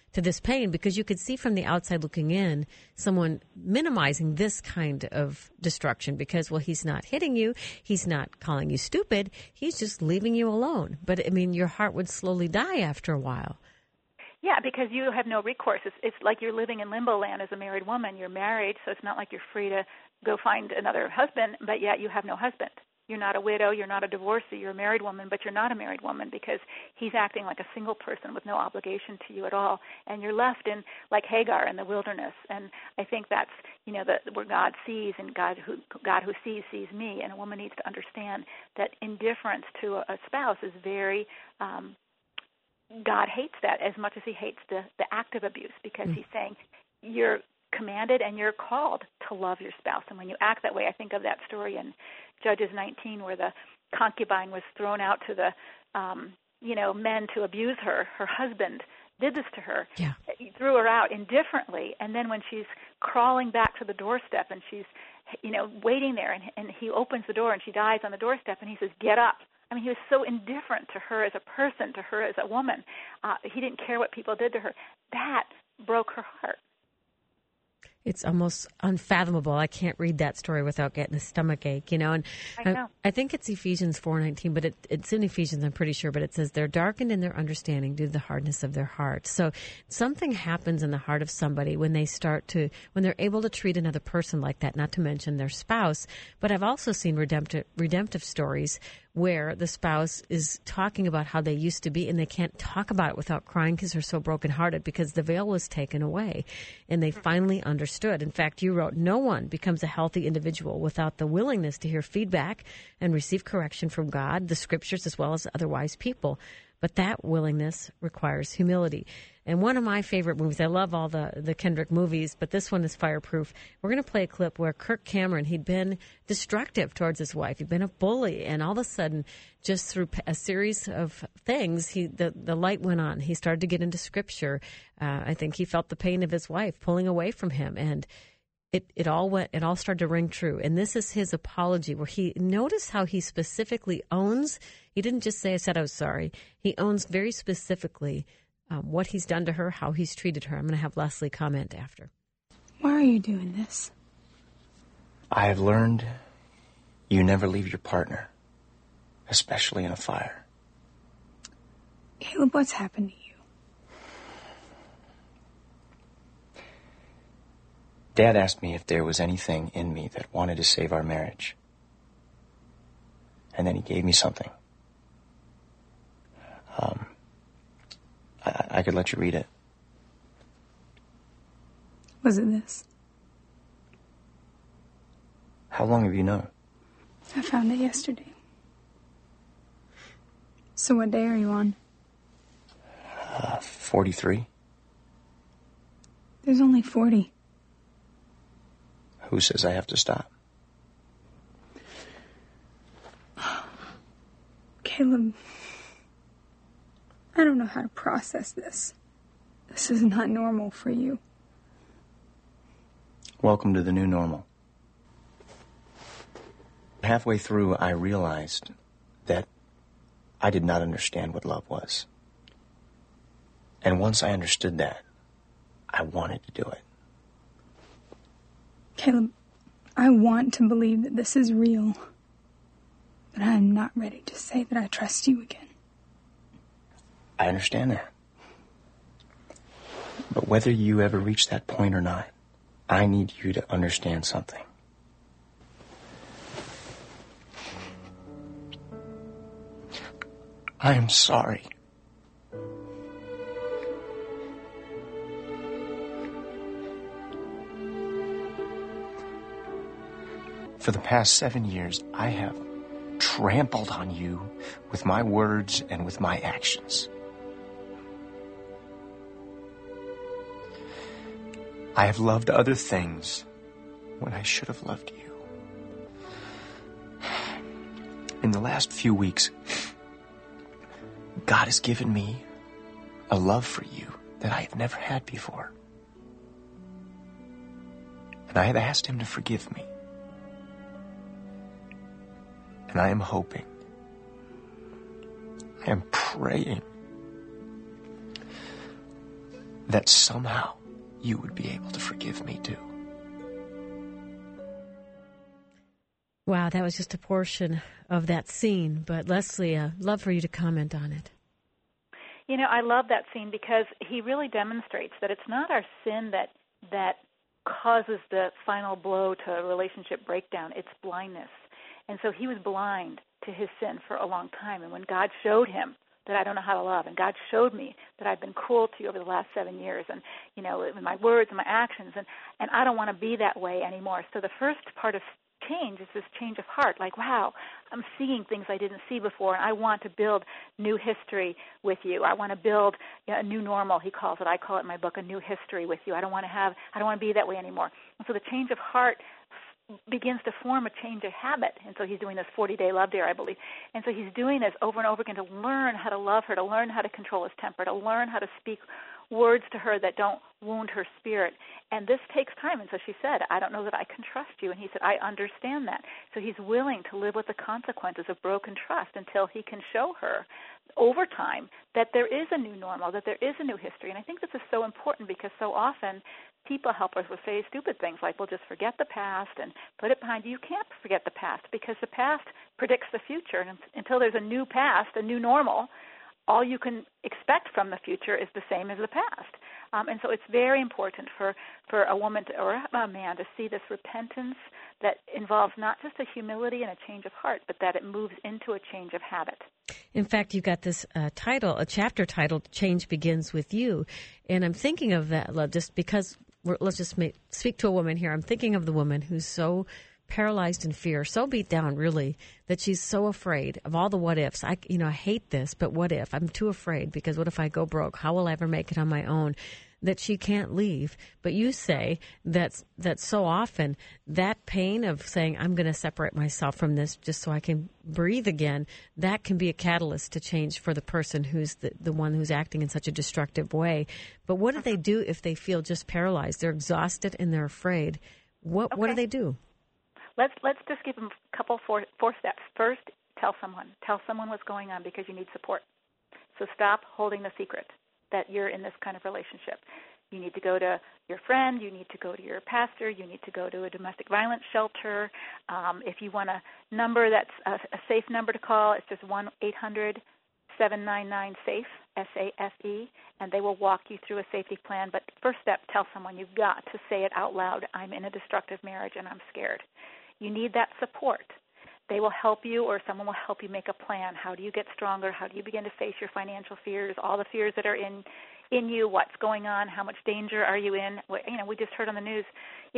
Speaker 1: to this pain, because you could see from the outside looking in someone minimizing this kind of destruction because, well, he's not hitting you, he's not calling you stupid, he's just leaving you alone. But, I mean, your heart would slowly die after a while.
Speaker 2: Yeah, because you have no recourse. It's like you're living in limbo land as a married woman. You're married, so it's not like you're free to go find another husband, but yet you have no husband. You're not a widow, you're not a divorcee, you're a married woman, but you're not a married woman because he's acting like a single person with no obligation to you at all. And you're left in, like Hagar, in the wilderness. And I think that's, where God sees, and God who sees me. And a woman needs to understand that indifference to a spouse is very God hates that as much as he hates the act of abuse, because he's saying you're commanded and you're called to love your spouse. And when you act that way, I think of that story in Judges 19 where the concubine was thrown out to the men to abuse her. Her husband did this to her.
Speaker 1: Yeah.
Speaker 2: He threw her out indifferently. And then when she's crawling back to the doorstep and she's waiting there, and he opens the door and she dies on the doorstep, and he says, "Get up." I mean, he was so indifferent to her as a person, to her as a woman. He didn't care what people did to her. That broke her heart.
Speaker 1: It's almost unfathomable. I can't read that story without getting a stomach ache, And
Speaker 2: I know.
Speaker 1: I think it's Ephesians 4:19, but it's in Ephesians, I'm pretty sure. But it says they're darkened in their understanding due to the hardness of their heart. So something happens in the heart of somebody when they're able to treat another person like that, not to mention their spouse. But I've also seen redemptive stories where the spouse is talking about how they used to be, and they can't talk about it without crying because they're so brokenhearted because the veil was taken away and they finally understood. In fact, you wrote, no one becomes a healthy individual without the willingness to hear feedback and receive correction from God, the scriptures, as well as other wise people. But that willingness requires humility. And one of my favorite movies, I love all the Kendrick movies, but this one is Fireproof. We're going to play a clip where Kirk Cameron, he'd been destructive towards his wife. He'd been a bully. And all of a sudden, just through a series of things, the light went on. He started to get into scripture. I think he felt the pain of his wife pulling away from him. And it all started to ring true. And this is his apology, where he noticed how he specifically owns. He didn't just say, "I said I was sorry." He owns very specifically what he's done to her, how he's treated her. I'm going to have Leslie comment after.
Speaker 4: Why are you doing this?
Speaker 9: I have learned you never leave your partner, especially in a fire.
Speaker 4: Caleb, what's happened to you?
Speaker 9: Dad asked me if there was anything in me that wanted to save our marriage. And then he gave me something. I could let you read it.
Speaker 4: Was it this?
Speaker 9: How long have you known?
Speaker 4: I found it yesterday. So what day are you on?
Speaker 9: 43.
Speaker 4: There's only 40.
Speaker 9: Who says I have to stop?
Speaker 4: Caleb, I don't know how to process this. This is not normal for you.
Speaker 9: Welcome to the new normal. Halfway through, I realized that I did not understand what love was. And once I understood that, I wanted to do it.
Speaker 4: Caleb, I want to believe that this is real, but I am not ready to say that I trust you again.
Speaker 9: I understand that. But whether you ever reach that point or not, I need you to understand something. I am sorry. For the past 7 years, I have trampled on you with my words and with my actions. I have loved other things when I should have loved you. In the last few weeks, God has given me a love for you that I have never had before. And I have asked him to forgive me. And I am hoping, I am praying that somehow you would be able to forgive me too.
Speaker 1: Wow, that was just a portion of that scene. But Leslie, I'd love for you to comment on it.
Speaker 2: You know, I love that scene because he really demonstrates that it's not our sin that causes the final blow to a relationship breakdown. It's blindness. And so he was blind to his sin for a long time. And when God showed him that I don't know how to love, and God showed me that I've been cruel to you over the last 7 years, and, you know, in my words and my actions, and I don't want to be that way anymore. So the first part of change is this change of heart, like, wow, I'm seeing things I didn't see before, and I want to build new history with you. I want to build a new normal, he calls it. I call it in my book a new history with you. I don't want to be that way anymore. And so the change of heart begins to form a change of habit. And so he's doing this 40-day love dare, I believe. And so he's doing this over and over again to learn how to love her, to learn how to control his temper, to learn how to speak words to her that don't wound her spirit. And this takes time. And so she said, I don't know that I can trust you. And he said, I understand that. So he's willing to live with the consequences of broken trust until he can show her over time that there is a new normal, that there is a new history. And I think this is so important because so often people help us with say stupid things like, well, just forget the past and put it behind you. You can't forget the past because the past predicts the future. And until there's a new past, a new normal, all you can expect from the future is the same as the past. And so it's very important for a woman or a man to see this repentance that involves not just a humility and a change of heart, but that it moves into a change of habit.
Speaker 1: In fact, you got this title, a chapter titled, Change Begins With You. And I'm thinking of that, just because, let's just speak to a woman here. I'm thinking of the woman who's so paralyzed in fear, so beat down, really, that she's so afraid of all the what ifs. I hate this, but what if? I'm too afraid because what if I go broke? How will I ever make it on my own? That she can't leave. But you say that so often that pain of saying, I'm going to separate myself from this just so I can breathe again, that can be a catalyst to change for the person who's the one who's acting in such a destructive way. But what do they do if they feel just paralyzed? They're exhausted and they're afraid. What do they do?
Speaker 2: Let's just give them a couple four steps. First, tell someone what's going on because you need support. So stop holding the secret that you're in this kind of relationship. You need to go to your friend. You need to go to your pastor. You need to go to a domestic violence shelter. If you want a number that's a safe number to call, it's just 1-800-799-SAFE, SAFE, and they will walk you through a safety plan. But first step, tell someone. You've got to say it out loud. I'm in a destructive marriage and I'm scared. You need that support. They will help you, or someone will help you make a plan. How do you get stronger? How do you begin to face your financial fears, all the fears that are in you? What's going on? How much danger are you in? We just heard on the news.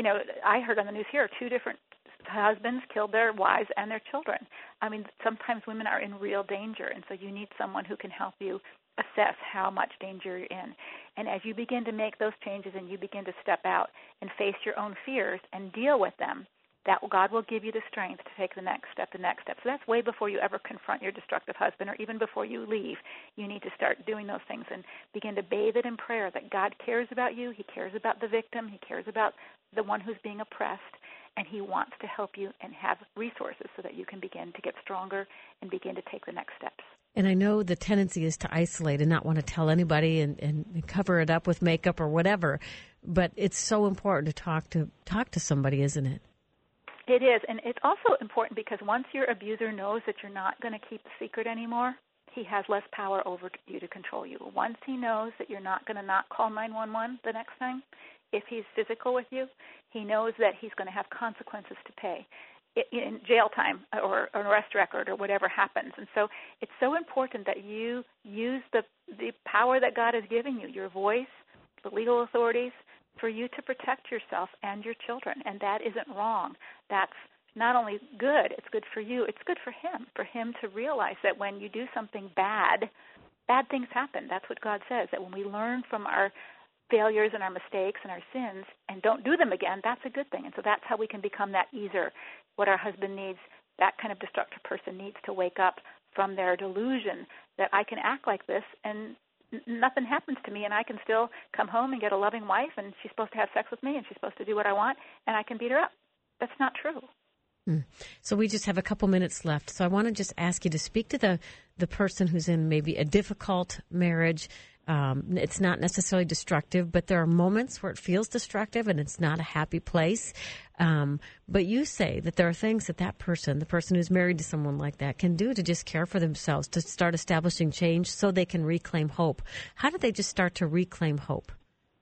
Speaker 2: I heard on the news here 2 different husbands killed their wives and their children. I mean, sometimes women are in real danger, and so you need someone who can help you assess how much danger you're in. And as you begin to make those changes and you begin to step out and face your own fears and deal with them, that God will give you the strength to take the next step. So that's way before you ever confront your destructive husband or even before you leave. You need to start doing those things and begin to bathe it in prayer that God cares about you. He cares about the victim. He cares about the one who's being oppressed. And he wants to help you and have resources so that you can begin to get stronger and begin to take the next steps.
Speaker 1: And I know the tendency is to isolate and not want to tell anybody and cover it up with makeup or whatever. But it's so important to talk to somebody, isn't it?
Speaker 2: It is, and it's also important because once your abuser knows that you're not going to keep the secret anymore, he has less power over you to control you. Once he knows that you're not going to not call 911 the next time, if he's physical with you, he knows that he's going to have consequences to pay in jail time or an arrest record or whatever happens. And so it's so important that you use the power that God has given you, your voice, the legal authorities, for you to protect yourself and your children. And that isn't wrong. That's not only good, it's good for you, it's good for him to realize that when you do something bad things happen. That's what God says, that when we learn from our failures and our mistakes and our sins and don't do them again, that's a good thing. And so that's how we can become that easer. What our husband needs, that kind of destructive person needs to wake up from their delusion that I can act like this and nothing happens to me, and I can still come home and get a loving wife, and she's supposed to have sex with me, and she's supposed to do what I want, and I can beat her up. That's not true.
Speaker 1: So we just have a couple minutes left. So I want to just ask you to speak to the person who's in maybe a difficult marriage, It's not necessarily destructive, but there are moments where it feels destructive and it's not a happy place. But you say that there are things that that person, the person who's married to someone like that, can do to just care for themselves, to start establishing change so they can reclaim hope. How do they just start to reclaim hope?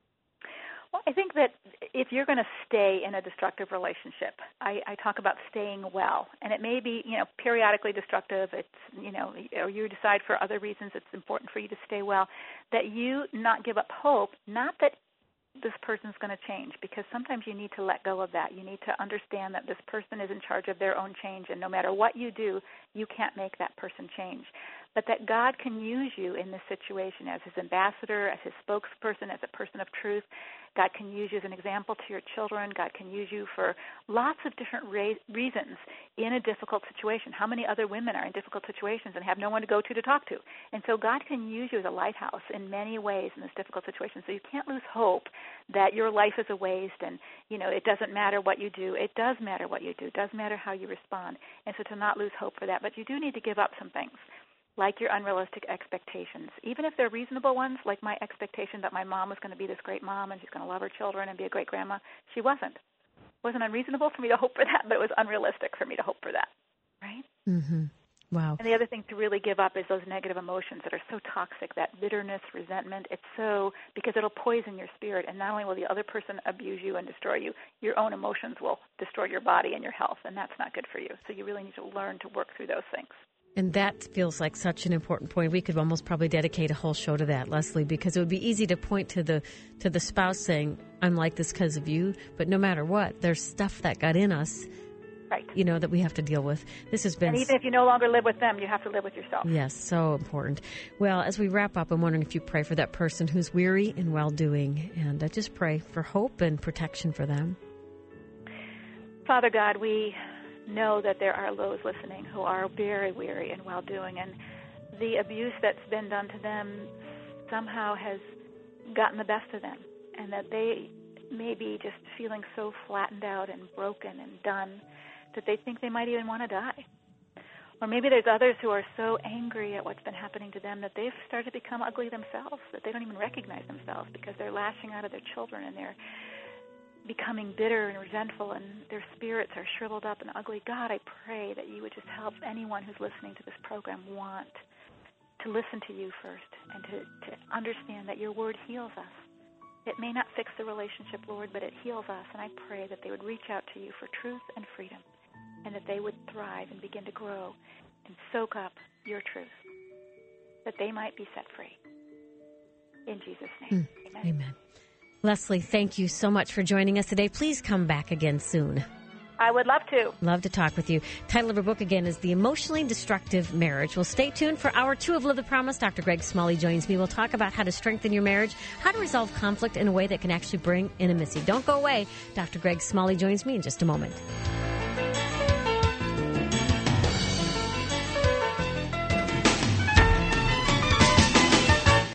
Speaker 2: Well, I think that if you're going to stay in a destructive relationship, I talk about staying well, and it may be, periodically destructive. It's, or you decide for other reasons it's important for you to stay well, that you not give up hope, not that this person's going to change, because sometimes you need to let go of that. You need to understand that this person is in charge of their own change, and no matter what you do, you can't make that person change. But that God can use you in this situation as his ambassador, as his spokesperson, as a person of truth. God can use you as an example to your children. God can use you for lots of different reasons in a difficult situation. How many other women are in difficult situations and have no one to go to talk to? And so God can use you as a lighthouse in many ways in this difficult situation. So you can't lose hope that your life is a waste and, it doesn't matter what you do. It does matter what you do. It does matter how you respond. And so to not lose hope for that. But you do need to give up some things, like your unrealistic expectations, even if they're reasonable ones, like my expectation that my mom was going to be this great mom and she's going to love her children and be a great grandma. She wasn't. It wasn't unreasonable for me to hope for that, but it was unrealistic for me to hope for that, right?
Speaker 1: Mm-hmm. Wow.
Speaker 2: And the other thing to really give up is those negative emotions that are so toxic, that bitterness, resentment. Because it'll poison your spirit, and not only will the other person abuse you and destroy you, your own emotions will destroy your body and your health, and that's not good for you. So you really need to learn to work through those things.
Speaker 1: And that feels like such an important point. We could almost probably dedicate a whole show to that, Leslie, because it would be easy to point to the spouse saying, I'm like this because of you. But no matter what, there's stuff that got in us,
Speaker 2: right?
Speaker 1: That we have to deal with. This has been...
Speaker 2: And even if you no longer live with them, you have to live with yourself.
Speaker 1: Yes, so important. Well, as we wrap up, I'm wondering if you pray for that person who's weary in well-doing, and just pray for hope and protection for them.
Speaker 2: Father God, we know that there are those listening who are very weary and well-doing, and the abuse that's been done to them somehow has gotten the best of them, and that they may be just feeling so flattened out and broken and done that they think they might even want to die. Or maybe there's others who are so angry at what's been happening to them that they've started to become ugly themselves, that they don't even recognize themselves because they're lashing out at their children and they're becoming bitter and resentful, and their spirits are shriveled up and ugly. God, I pray that you would just help anyone who's listening to this program want to listen to you first and to understand that your word heals us. It may not fix the relationship, Lord, but it heals us, and I pray that they would reach out to you for truth and freedom, and that they would thrive and begin to grow and soak up your truth, that they might be set free. In Jesus' name, amen.
Speaker 1: Amen. Leslie, thank you so much for joining us today. Please come back again soon.
Speaker 2: I would love to.
Speaker 1: Love to talk with you. Title of her book again is The Emotionally Destructive Marriage. Well, stay tuned for Hour 2 of Live the Promise. Dr. Greg Smalley joins me. We'll talk about how to strengthen your marriage, how to resolve conflict in a way that can actually bring intimacy. Don't go away. Dr. Greg Smalley joins me in just a moment.